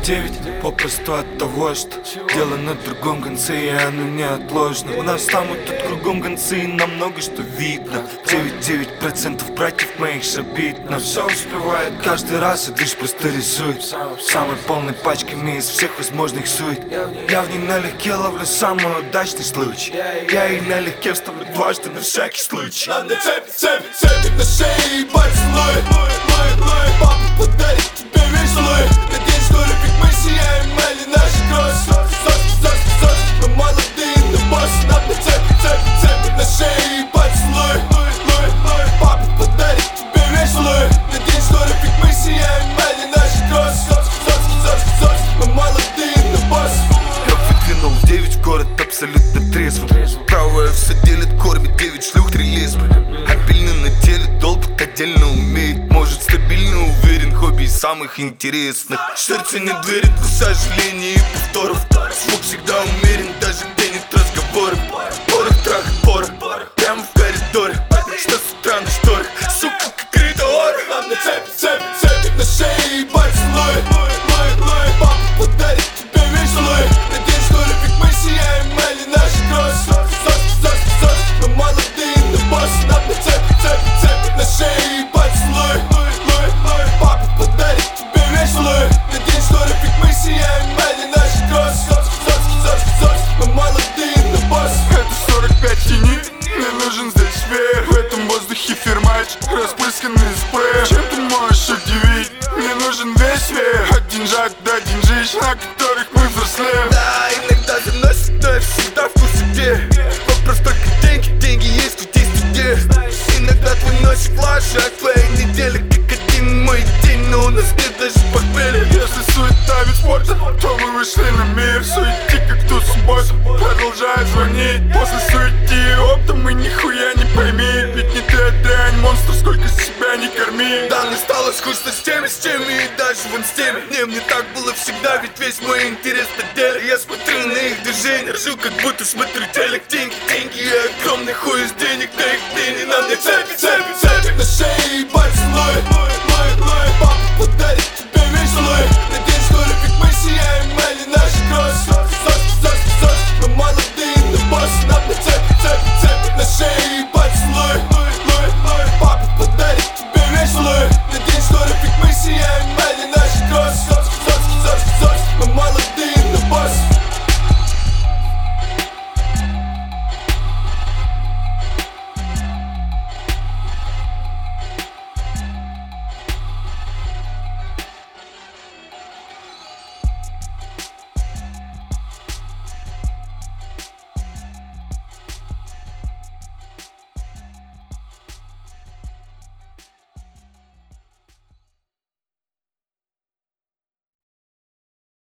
9 попросту от того, что дело на другом конце, и оно неотложно. У нас там и тут кругом концы, и нам много что видно. 99% братьев моих шабит, но все успевает каждый раз, и лишь просто рисует самой полной пачками из всех возможных сует. Я в ней налегке ловлю самый удачный случай. Я и налегке вставлю дважды на всякий случай. Нам на цепи на шее и поцелуй. Папа подарит тебе веселый. На день, что любит мы сияем, или наши кроссы. Мы молодые, но боссы. Нам на цепи на шее и поцелуй. Папа подарит тебе веселый. На день, что любит мы сияем, или наши кроссы. Мы молодые, но боссы. Я выдвинул 9 в город абсолютно трезвым. Правая все делит, кормит 9 шлюх, 3 лесбы. Обильно на теле, долбик отдельно умеет. Может стабильно уверен, хобби из самых интересных. Сердце не верит, но сожалений и повторов. Звук всегда умерен, даже где нет разговоров. Порох, трахает порох, прямо в коридоре. Что с утра на шторах, сука, как ритор. Нам на цепи на шее и поцелуй. Папа подарит тебе веселый. На день, что любит мы сияем, или наши кроссы. Мы молодые, но боссы. Нам на цепи на шее и поцелуй. Папа подарит тебе веселый. На день, что любит мы сияем, или наши кроссы. Мы молодые, но боссы. Это 45 тени, мне нужен здесь веер. В этом воздухе фермач, распрысканный спреем. Чем ты можешь удивить? Мне нужен весь веер. От деньжат до деньжищ, на которых мы взрослеем. Да, иногда заносит, но я всегда в курсе где. Вопрос только деньги есть, тут есть где. Иногда твой носик лучше, а твоя неделя как один мой день. Но у нас нет даже похмелья. Если суета вид спорта, то мы вышли на мир. Суети как тут суббота, продолжает звонить. После суети и опта мы нихуя не пойми. Ведь не ты, а дрянь, монстр, сколько себя не корми. Да, мне стало скучно с теми и даже вон с теми. Мне так было всегда, ведь весь мой интерес на деле. Я смотрю на их движения, ржу, как будто смотрю телек. Деньги и огромный хуй из денег, да их день. И нам не цепи